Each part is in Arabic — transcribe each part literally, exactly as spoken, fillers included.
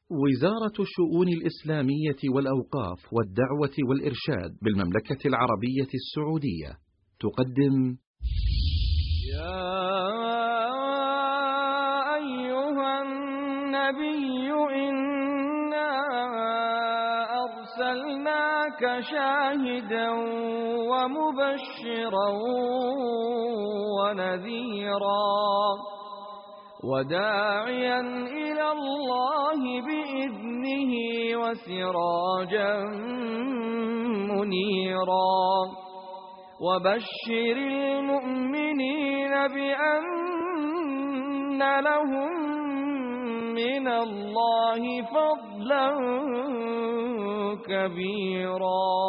وزارة الشؤون الإسلامية والأوقاف والدعوة والإرشاد بالمملكة العربية السعودية تقدم يا أيها النبي إنا أرسلناك شاهدا ومبشرا ونذيرا وداعيا إلى الله بإذنه وسراجا منيرا وبشر المؤمنين بأن لهم من الله فضلا كبيرا.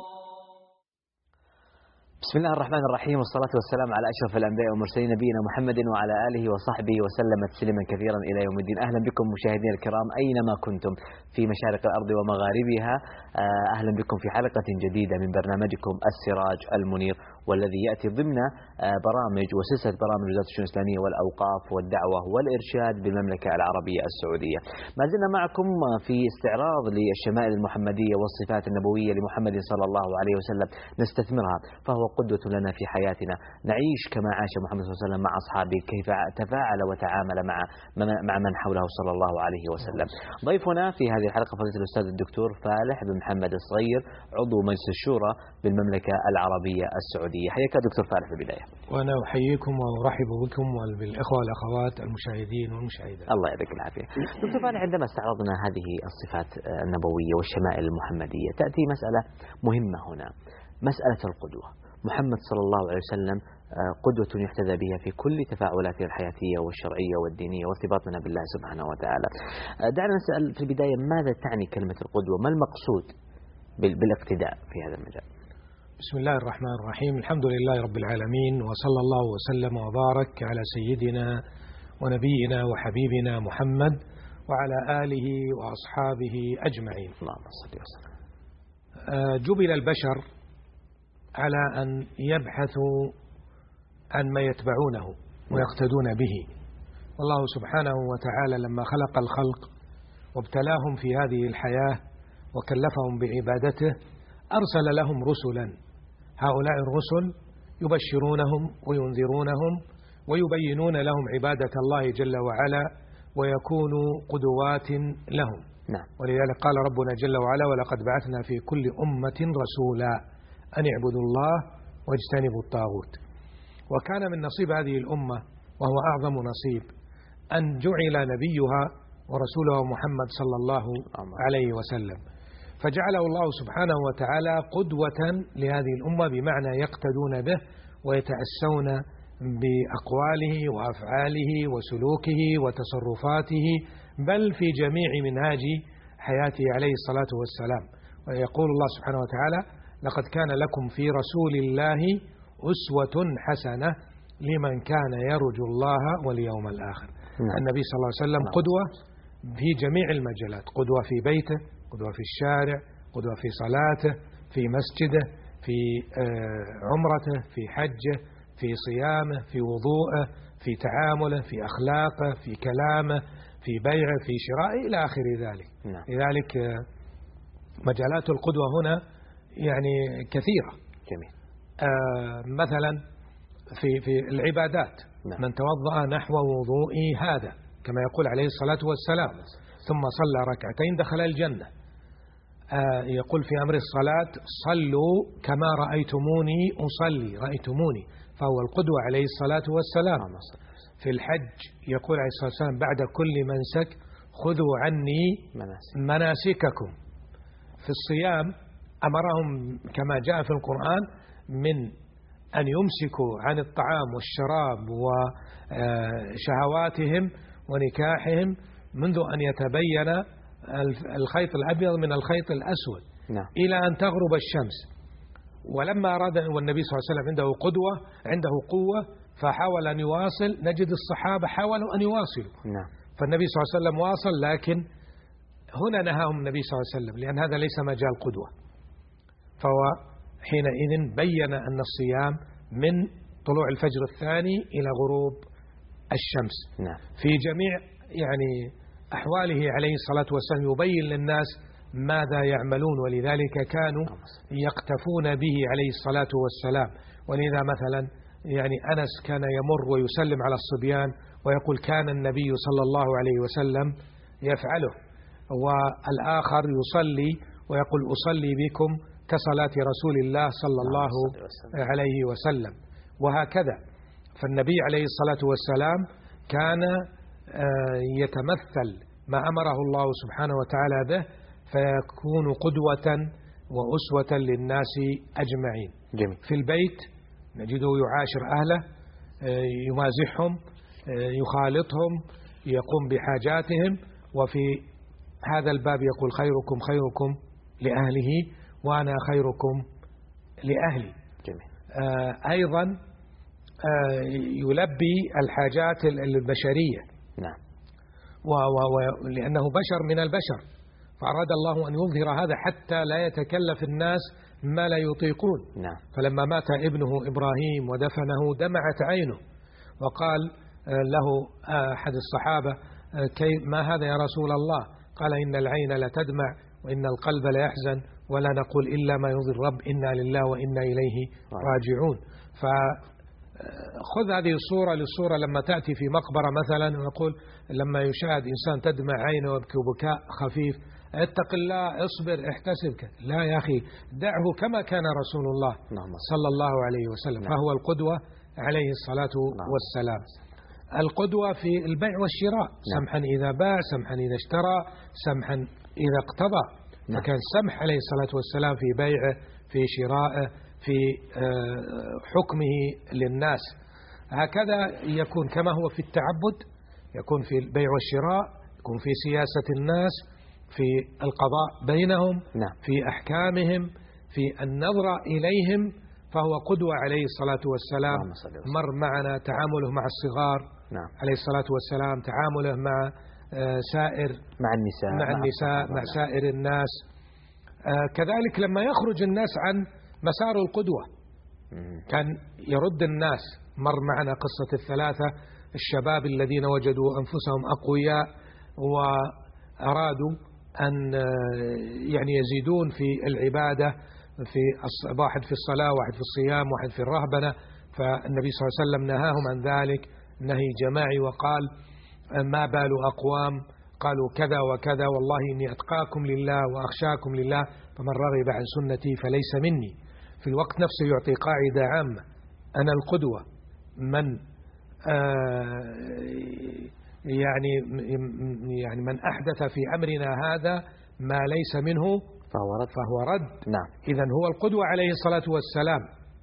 بسم الله الرحمن الرحيم، والصلاة والسلام على أشرف الأنبياء والمرسلين نبينا محمد وعلى آله وصحبه وسلم تسليما كثيرا إلى يوم الدين. أهلا بكم مشاهدينا الكرام أينما كنتم في مشارق الأرض ومغاربها، أهلا بكم في حلقة جديدة من برنامجكم السراج المنير، والذي يأتي ضمن برامج وسلسلة برامج وزارة الشؤون الإسلامية والأوقاف والدعوة والإرشاد بالمملكة العربية السعودية. ما زلنا معكم في استعراض للشمائل المحمدية والصفات النبوية لمحمد صلى الله عليه وسلم نستثمرها، فهو قدوة لنا في حياتنا، نعيش كما عاش محمد صلى الله عليه وسلم مع أصحابه، كيف تفاعل وتعامل مع مع من حوله صلى الله عليه وسلم. ضيفنا في هذه الحلقة فضيلة الأستاذ الدكتور فالح بن محمد الصغير، عضو مجلس الشورى بالمملكة العربية السعودية. حياك دكتور فالح في البداية. وأنا أحييكم وأرحب بكم وبالإخوة والأخوات المشاهدين والمشاهدات. الله يعطيك العافية. دكتور فالح، عندما استعرضنا هذه الصفات النبوية والشمائل المحمدية تأتي مسألة مهمة هنا، مسألة القدوة. محمد صلى الله عليه وسلم قدوة يحتذى بها في كل تفاعلاته الحياتية والشرعية والدينية وارتباطنا بالله سبحانه وتعالى. دعنا نسأل في البداية، ماذا تعني كلمة القدوة؟ ما المقصود بالاقتداء في هذا المجال؟ بسم الله الرحمن الرحيم، الحمد لله رب العالمين، وصلى الله وسلم وبارك على سيدنا ونبينا وحبيبنا محمد وعلى آله وأصحابه أجمعين. اللهم صل وسلم. جبل البشر على أن يبحثوا عن ما يتبعونه ويقتدون به، والله سبحانه وتعالى لما خلق الخلق وابتلاهم في هذه الحياة وكلفهم بعبادته أرسل لهم رسلا، هؤلاء الرسل يبشرونهم وينذرونهم ويبينون لهم عبادة الله جل وعلا ويكونوا قدوات لهم. نعم. ولذلك قال ربنا جل وعلا: ولقد بعثنا في كل أمة رسولا أن اعبدوا الله واجتنبوا الطاغوت. وكان من نصيب هذه الأمة، وهو أعظم نصيب، أن جعل نبيها ورسوله محمد صلى الله عليه وسلم، فجعله الله سبحانه وتعالى قدوة لهذه الأمة، بمعنى يقتدون به ويتأسون بأقواله وأفعاله وسلوكه وتصرفاته، بل في جميع منهاج حياته عليه الصلاة والسلام. ويقول الله سبحانه وتعالى: لقد كان لكم في رسول الله أسوة حسنة لمن كان يرجو الله واليوم الآخر. النبي صلى الله عليه وسلم قدوة في جميع المجالات، قدوة في بيته، قدوة في الشارع، قدوة في صلاته، في مسجده، في عمرته، في حجه، في صيامه، في وضوءه، في تعامله، في أخلاقه، في كلامه، في بيعه، في شرائه، إلى آخر ذلك. لذلك مجالات القدوة هنا يعني كثيرة. جميل. آه مثلا في في العبادات، نعم. من توضأ نحو وضوئي هذا، كما يقول عليه الصلاة والسلام، ثم صلى ركعتين دخل الجنة. آه يقول في أمر الصلاة: صلوا كما رأيتموني أصلي، رأيتموني، فهو القدوة عليه الصلاة والسلام. في الحج يقول عليه الصلاة والسلام: بعد كل منسك خذوا عني مناسككم. في الصيام أمرهم كما جاء في القرآن من أن يمسكوا عن الطعام والشراب وشهواتهم ونكاحهم منذ أن يتبين الخيط الأبيض من الخيط الأسود، نعم. إلى أن تغرب الشمس. ولما أراد، والنبي صلى الله عليه وسلم عنده قدوة، عنده قوة، فحاول أن يواصل، نجد الصحابة حاولوا أن يواصلوا، نعم. فالنبي صلى الله عليه وسلم واصل، لكن هنا نهاهم النبي صلى الله عليه وسلم، لأن هذا ليس مجال قدوة. فهو حينئذ بين أن الصيام من طلوع الفجر الثاني إلى غروب الشمس، نعم. في جميع يعني أحواله عليه الصلاة والسلام، يبين للناس ماذا يعملون، ولذلك كانوا يقتفون به عليه الصلاة والسلام. ولذا مثلا يعني أنس كان يمر ويسلم على الصبيان ويقول كان النبي صلى الله عليه وسلم يفعله، والآخر يصلي ويقول أصلي بكم كصلاة رسول الله صلى الله عليه وسلم، وهكذا. فالنبي عليه الصلاة والسلام كان يتمثل ما أمره الله سبحانه وتعالى به، فيكون قدوة وأسوة للناس أجمعين. جميل. في البيت نجده يعاشر أهله، يمازحهم، يخالطهم، يقوم بحاجاتهم، وفي هذا الباب يقول خيركم خيركم لأهله وأنا خيركم لأهلي. جميل. آه أيضا آه يلبي الحاجات البشرية. نعم. ولأنه بشر من البشر، فأراد الله أن يظهر هذا حتى لا يتكلف الناس ما لا يطيقون. نعم. فلما مات ابنه إبراهيم ودفنه دمعت عينه، وقال له أحد الصحابة كي ما هذا يا رسول الله؟ قال إن العين لتدمع وإن القلب ليحزن ولا نقول إلا ما يرضي الرب، إنا لله وإنا إليه راجعون. فخذ هذه الصورة للصورة لما تأتي في مقبرة مثلا ونقول لما يشاهد إنسان تدمع عينه ويبكي بكاء خفيف، اتق الله، اصبر، احتسبك. لا يا أخي، دعه كما كان رسول الله صلى الله عليه وسلم، فهو القدوة عليه الصلاة والسلام. القدوة في البيع والشراء، سمحا إذا باع، سمحا إذا اشترى، سمحا إذا اقتضى. فكان سمح عليه الصلاة والسلام في بيعه، في شرائه، في حكمه للناس. هكذا يكون كما هو في التعبد، يكون في البيع والشراء، يكون في سياسة الناس، في القضاء بينهم، نعم. في أحكامهم، في النظرة إليهم، فهو قدوة عليه الصلاة والسلام. مر معنا تعامله مع الصغار، نعم. عليه الصلاة والسلام، تعامله مع سائر مع النساء مع, مع النساء مع سائر الناس. كذلك لما يخرج الناس عن مسار القدوة كان يرد الناس. مر معنا قصة الثلاثة الشباب الذين وجدوا أنفسهم أقوياء وأرادوا أن يعني يزيدون في العبادة، في واحد في الصلاة، واحد في الصيام، واحد في الرهبنة، فالنبي صلى الله عليه وسلم نهاهم عن ذلك نهي جماعي، وقال ما بال أقوام قالوا كذا وكذا والله إني أتقاكم لله وأخشاكم لله فمن رغب عن سنتي فليس مني. في الوقت نفسه يعطي قاعدة عامة: أنا القدوة، من آه يعني يعني من أحدث في أمرنا هذا ما ليس منه فهو رد, فهو رد. نعم. إذن هو القدوة عليه الصلاة والسلام.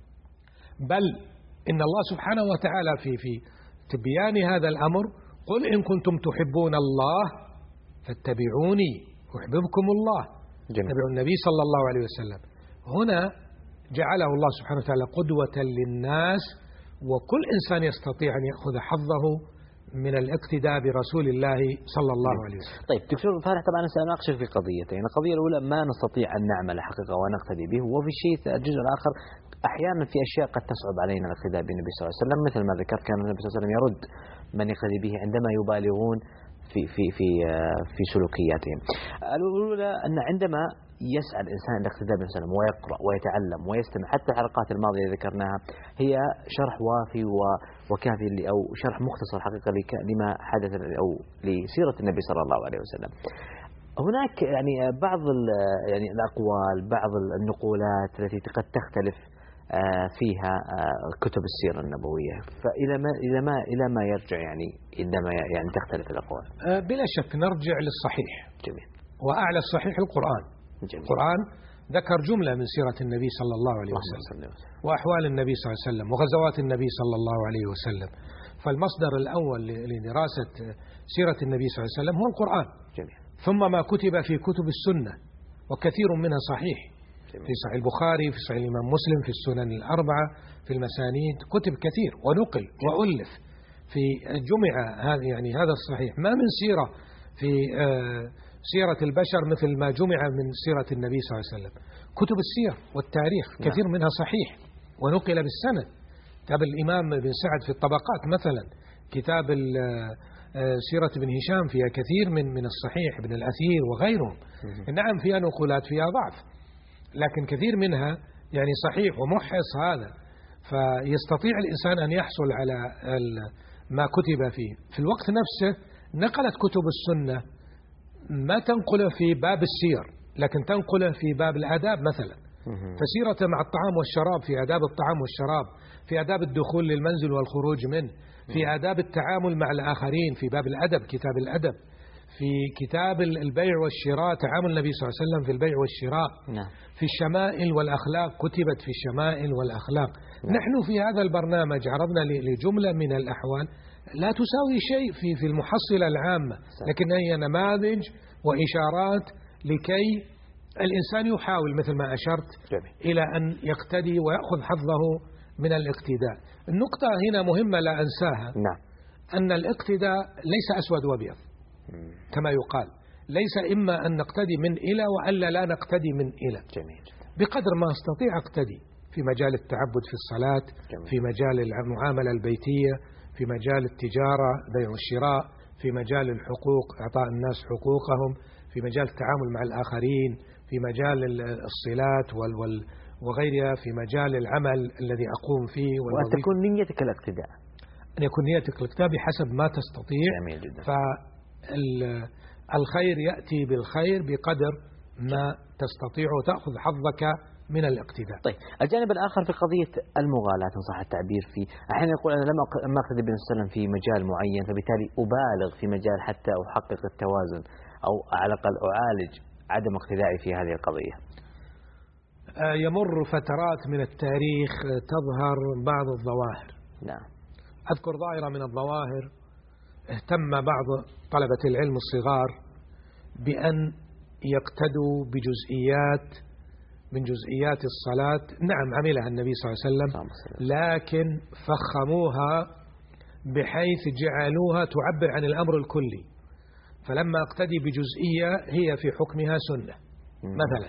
بل إن الله سبحانه وتعالى في في تبيان هذا الأمر قل إن كنتم تحبون الله فاتبعوني يحببكم الله. اتبعوا النبي صلى الله عليه وسلم. هنا جعله الله سبحانه وتعالى قدوة للناس، وكل إنسان يستطيع أن يأخذ حظه من الاقتداء برسول الله صلى الله عليه وسلم. طيب دكتور فارح، طبعا أنا سأناقشك في قضيتين. القضية الأولى ما نستطيع أن نعمل حقيقة ونقتدي به، وفي الشيء الجزء الآخر أحيانا في أشياء قد تصعب علينا الاقتداء بالنبي صلى الله عليه وسلم، مثل ما ذكرت كان النبي صلى الله عليه وسلم يرد من يقتدي به عندما يبالغون في في في في سلوكياتهم. الأولى أن عندما يسعى الإنسان الاقتداء بالنبي صلى الله عليه وسلم ويقرأ ويتعلم ويستمع، حتى الحلقات الماضية اللي ذكرناها هي شرح وافي وكافي أو شرح مختصر حقيقة لما حدث أو لسيرة النبي صلى الله عليه وسلم. هناك يعني بعض يعني الأقوال، بعض النقولات التي قد تختلف فيها كتب السيرة النبوية، فإلى ما إلى ما إلى ما يرجع يعني عندما يعني تختلف الأقوال؟ بلا شك نرجع للصحيح. جميل. وأعلى الصحيح القرآن. جميل. القرآن ذكر جملة من سيرة النبي صلى الله عليه وسلم وأحوال النبي صلى الله عليه وسلم وغزوات النبي صلى الله عليه وسلم. فالمصدر الأول لدراسة سيرة النبي صلى الله عليه وسلم هو القرآن. جميل. ثم ما كتب في كتب السنة، وكثير منها صحيح. في صحيح البخاري، في صحيح الإمام مسلم، في السنن الأربعة، في المسانيد، كتب كثير ونقل وألف في جمع هذا يعني هذا الصحيح. ما من سيرة في سيرة البشر مثل ما جمع من سيرة النبي صلى الله عليه وسلم. كتب السير والتاريخ كثير منها صحيح ونقل بالسند. كتاب الإمام بن سعد في الطبقات مثلا، كتاب سيرة ابن هشام فيها كثير من من الصحيح، ابن الأثير وغيرهم. نعم فيها نقولات فيها ضعف، لكن كثير منها يعني صحيح ومحص هذا، فيستطيع الإنسان أن يحصل على ما كتب فيه. في الوقت نفسه نقلت كتب السنة ما تنقله في باب السير، لكن تنقله في باب الآداب مثلا، فسيرة مع الطعام والشراب في آداب الطعام والشراب، في آداب الدخول للمنزل والخروج منه، في آداب التعامل مع الآخرين في باب الأدب، كتاب الأدب، في كتاب البيع والشراء، تعامل النبي صلى الله عليه وسلم في البيع والشراء، نعم. في الشمائل والأخلاق كتبت في الشمائل والأخلاق. نعم. نحن في هذا البرنامج عرضنا لجملة من الأحوال لا تساوي شيء في في المحصلة العامة، لكن هي نماذج وإشارات لكي الإنسان يحاول مثل ما أشرت جميل. إلى أن يقتدي ويأخذ حظه من الاقتداء. النقطة هنا مهمة لا أنساها، نعم. أن الاقتداء ليس أسود وأبيض كما يقال، ليس إما أن نقتدي من إلى وألا لا نقتدي من إلى. جميل. بقدر ما أستطيع أقتدي في مجال التعبد في الصلاة، جميل. في مجال المعاملة البيتية، في مجال التجارة بيع والشراء، في مجال الحقوق إعطاء الناس حقوقهم، في مجال التعامل مع الآخرين، في مجال الصلات وال وال وغيرها، في مجال العمل الذي أقوم فيه. وأن تكون نيتك الاقتداء، أن يكون نيتك الاقتداء بحسب ما تستطيع. جميل جدا. فالخير يأتي بالخير بقدر ما تستطيع وتأخذ حظك من الاقتداء. طيب، الجانب الآخر في قضية المغالاة إن صح التعبير، في أحيانا يقول أنا لم أقتدي بالنبي صلى الله عليه وسلم في مجال معين، فبالتالي أبالغ في مجال حتى أحقق التوازن، أو على الأقل أعالج عدم اقتدائي في هذه القضية. يمر فترات من التاريخ تظهر بعض الظواهر. نعم. أذكر ظاهرة من الظواهر اهتم بعض طلبة العلم الصغار بأن يقتدوا بجزئيات من جزئيات الصلاة. نعم عملها النبي صلى الله عليه وسلم، لكن فخموها بحيث جعلوها تعبر عن الأمر الكلي، فلما اقتدي بجزئية هي في حكمها سنة مثلا،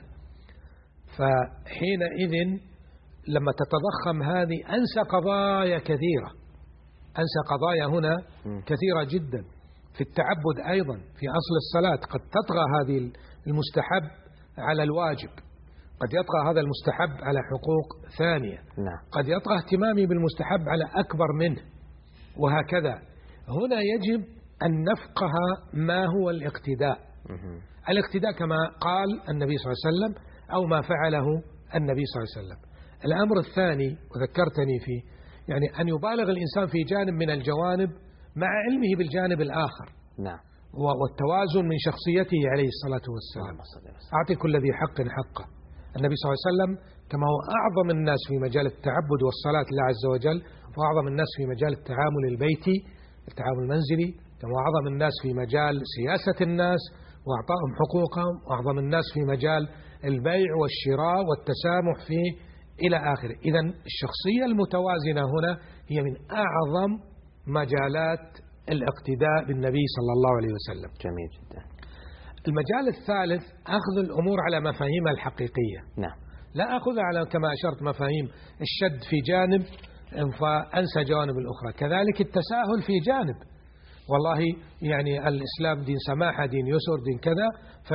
فحينئذ لما تتضخم هذه أنسى قضايا كثيرة، أنسى قضايا هنا كثيرة جدا في التعبد أيضا. في أصل الصلاة قد تطغى هذه المستحب على الواجب، قد يطغى هذا المستحب على حقوق ثانية، نعم. قد يطغى اهتمامي بالمستحب على أكبر منه، وهكذا. هنا يجب أن نفقه ما هو الاقتداء. الاقتداء كما قال النبي صلى الله عليه وسلم أو ما فعله النبي صلى الله عليه وسلم. الأمر الثاني وذكرتني فيه، يعني أن يبالغ الإنسان في جانب من الجوانب مع علمه بالجانب الآخر، نعم. والتوازن من شخصيته عليه الصلاة والسلام. أعطي كل ذي حق حقه. النبي صلى الله عليه وسلم كما هو أعظم الناس في مجال التعبد والصلاة لله عز وجل، وأعظم الناس في مجال التعامل البيتي التعامل المنزلي، كما أعظم الناس في مجال سياسة الناس وأعطائهم حقوقهم، وأعظم الناس في مجال البيع والشراء والتسامح فيه إلى آخره. إذن الشخصية المتوازنة هنا هي من أعظم مجالات الاقتداء بالنبي صلى الله عليه وسلم. جميل جدا. المجال الثالث أخذ الأمور على مفاهيمها الحقيقية. نعم. لا أخذها على كما أشرت مفاهيم الشد في جانب فأنسى جوانب الأخرى، كذلك التساهل في جانب، والله يعني الإسلام دين سماحة، دين يسر، دين كذا،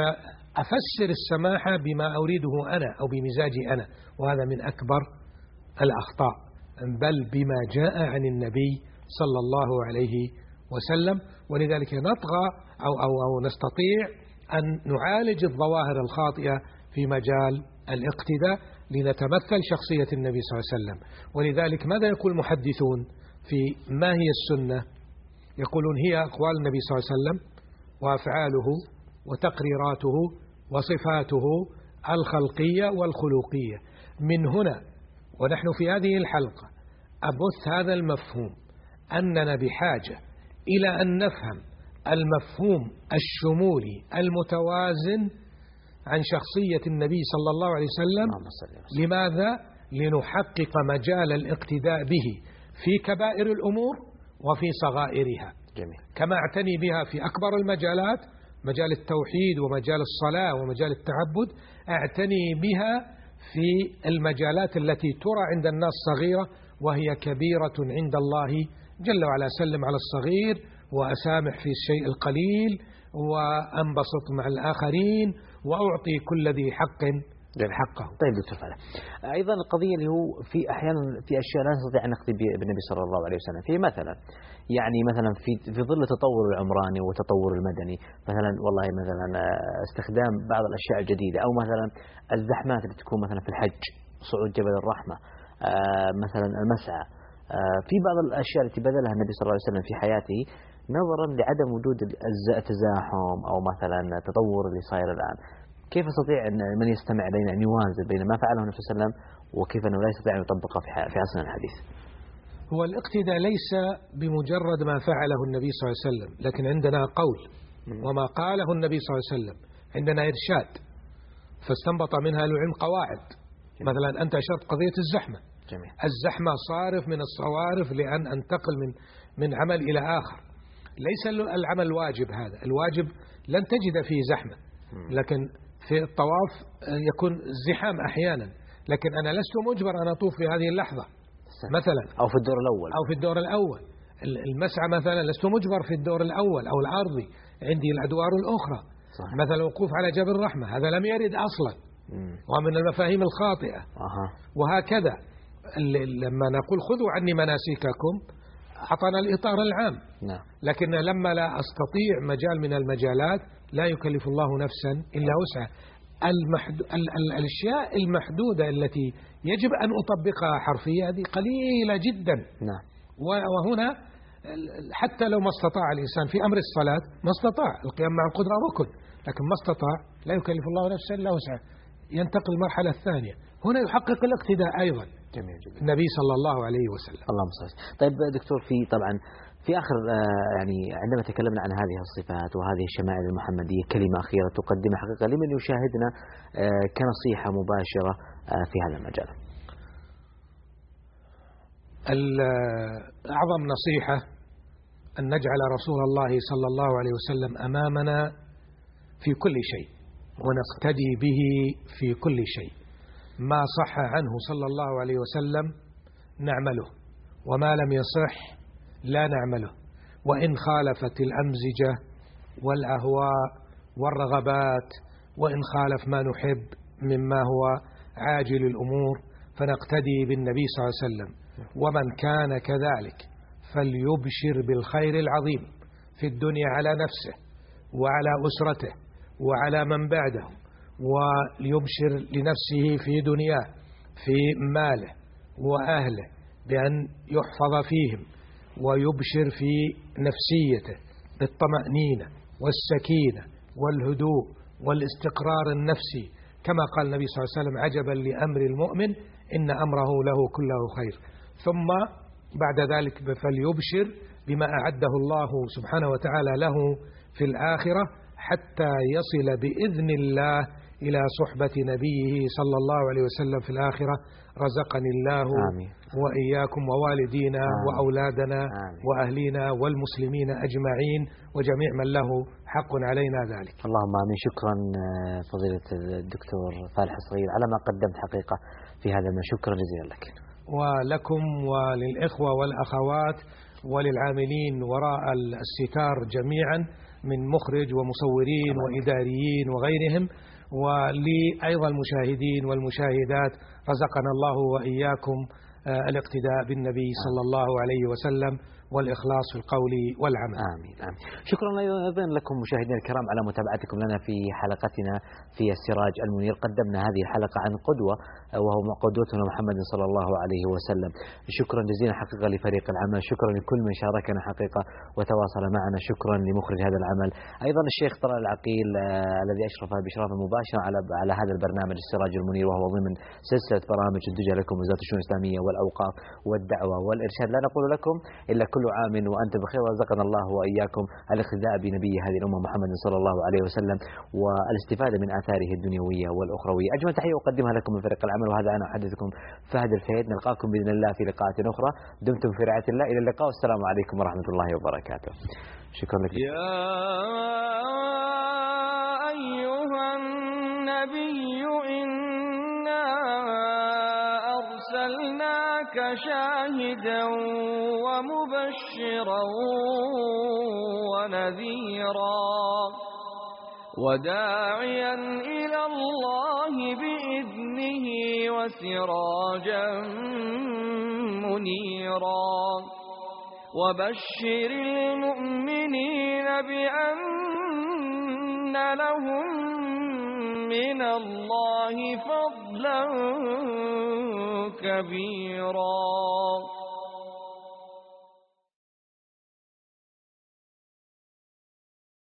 فأفسر السماحة بما أريده أنا أو بمزاجي أنا، وهذا من أكبر الأخطاء، بل بما جاء عن النبي صلى الله عليه وسلم. ولذلك نطغى أو, أو, أو نستطيع أن نعالج الظواهر الخاطئة في مجال الاقتداء لنتمثل شخصية النبي صلى الله عليه وسلم. ولذلك ماذا يقول المحدثون في ما هي السنة؟ يقولون هي أقوال النبي صلى الله عليه وسلم وأفعاله وتقريراته وصفاته الخلقية والخلقية. من هنا ونحن في هذه الحلقة أبث هذا المفهوم، أننا بحاجة إلى أن نفهم المفهوم الشمولي المتوازن عن شخصية النبي صلى الله عليه وسلم. لماذا؟ لنحقق مجال الاقتداء به في كبائر الأمور وفي صغائرها. جميل. كما اعتني بها في أكبر المجالات، مجال التوحيد ومجال الصلاة ومجال التعبد، اعتني بها في المجالات التي ترى عند الناس صغيرة وهي كبيرة عند الله جل وعلا. سلم على الصغير وأسامح في الشيء القليل وأنبسط مع الآخرين وأعطي كل ذي حق حقه. طيب دكتور فالح، أيضا القضية اللي هو في أحيانا في أشياء لا نستطيع أن نقضي بالنبي صلى الله عليه وسلم في مثلا يعني مثلا في في ظل التطور العمراني والتطور المدني، مثلا والله مثلا استخدام بعض الأشياء الجديدة، أو مثلا الزحمات اللي تكون مثلا في الحج، صعود جبل الرحمة، مثلا المسعى، في بعض الأشياء التي بذلها النبي صلى الله عليه وسلم في حياته نظرا لعدم وجود التزاحم أو مثلا التطور اللي صاير الآن. كيف يستطيع أن من يستمع إلينا أن يوازن بين ما فعله النبي صلى الله عليه وسلم وكيف أنه لا يستطيع أن يطبقه في عصرنا الحديث؟ هو الاقتداء ليس بمجرد ما فعله النبي صلى الله عليه وسلم، لكن عندنا قول وما قاله النبي صلى الله عليه وسلم، عندنا إرشاد فاستنبط منها العلم قواعد. مثلا أنت أشرت قضية الزحمة. جميل. الزحمة صارف من الصوارف لأن أنتقل من من عمل إلى آخر. ليس العمل واجب، هذا الواجب لن تجد فيه زحمة، لكن في الطواف يكون زحام أحيانا، لكن أنا لست مجبر أن أطوف في هذه اللحظة مثلا، أو في الدور الأول أو في الدور الأول. المسعى مثلا لست مجبر في الدور الأول أو الأرضي، عندي الأدوار الأخرى. صحيح. مثلا الوقوف على جبل الرحمة هذا لم يرد أصلا، ومن المفاهيم الخاطئة. أه. وهكذا لما نقول خذوا عني مناسككم أعطانا الإطار العام. نعم. لكن لما لا أستطيع مجال من المجالات لا يكلف الله نفسا إلا وسعها. المحدو... ال... ال... الأشياء المحدودة التي يجب أن أطبقها حرفيا هذه قليلة جدا. نعم. وهنا حتى لو ما استطاع الإنسان في أمر الصلاة، ما استطاع القيام مع القدرة ركن، لكن ما استطاع لا يكلف الله نفسا إلا وسعها، ينتقل المرحلة الثانية. هنا يحقق الاقتداء أيضا. جميل جدا. النبي صلى الله عليه وسلم. اللهم صل. طيب دكتور، في طبعا في آخر يعني عندما تكلمنا عن هذه الصفات وهذه الشمائل المحمدية، كلمة أخيرة تقدمها حقيقة لمن يشاهدنا كنصيحة مباشرة في هذا المجال. أعظم نصيحة أن نجعل رسول الله صلى الله عليه وسلم أمامنا في كل شيء ونقتدي به في كل شيء. ما صح عنه صلى الله عليه وسلم نعمله، وما لم يصح لا نعمله، وإن خالفت الأمزجة والأهواء والرغبات، وإن خالف ما نحب مما هو عاجل الأمور، فنقتدي بالنبي صلى الله عليه وسلم. ومن كان كذلك فليبشر بالخير العظيم في الدنيا على نفسه وعلى أسرته وعلى من بعده، وليبشر لنفسه في دنياه في ماله وأهله بأن يحفظ فيهم، ويبشر في نفسيته بالطمأنينة والسكينة والهدوء والاستقرار النفسي، كما قال النبي صلى الله عليه وسلم: عجبا لأمر المؤمن إن أمره له كله خير. ثم بعد ذلك فليبشر بما أعده الله سبحانه وتعالى له في الآخرة، حتى يصل بإذن الله إلى صحبة نبيه صلى الله عليه وسلم في الآخرة. رزقني الله آمين. وإياكم ووالدينا آمين. وأولادنا آمين. وأهلينا والمسلمين أجمعين وجميع من له حق علينا ذلك. اللهم آمين. شكرا فضيلة الدكتور فالح الصغير على ما قدمت حقيقة في هذا المجال، شكرا جزيلا لك ولكم وللإخوة والأخوات وللعاملين وراء الستار جميعا من مخرج ومصورين وإداريين وغيرهم، ولأيضا المشاهدين والمشاهدات. رزقنا الله وإياكم الاقتداء بالنبي صلى الله عليه وسلم والإخلاص في القول والعمل. آمين آمين. شكرا أيضا لكم مشاهدينا الكرام على متابعتكم لنا في حلقتنا في السراج المنير. قدمنا هذه الحلقة عن قدوة وهو قدوتنا محمد صلى الله عليه وسلم. شكرا جزيلا حقيقة لفريق العمل، شكرا لكل من شاركنا حقيقة وتواصل معنا، شكرا لمخرج هذا العمل أيضا الشيخ طلال العقيل آه الذي أشرف بإشراف مباشر على على هذا البرنامج السراج المنير، وهو ضمن سلسلة برامج تنتجها لكم وزارة الشؤون الإسلامية والأوقاف والدعوة والإرشاد. لا نقول لكم إلا كل عام وأنتم بخير، ورزقنا الله وإياكم الاقتداء بنبي هذه الأمة محمد صلى الله عليه وسلم والاستفادة من آثاره الدنيوية والأخروية. أجمل تحية أقدمها لكم من فريق العمل، وهذا أنا أحدثكم فهد الفهيد. نلقاكم بإذن الله في لقاءات أخرى، دمتم في رعاية الله، إلى اللقاء والسلام عليكم ورحمة الله وبركاته. شكرا لك. يا أيها النبي إنا أرسلناك شاهدا ومبشرا ونذيرا وداعيا إلى الله بإذنه وسراجا منيرا وبشر المؤمنين بأن لهم من الله فضلا كبيرا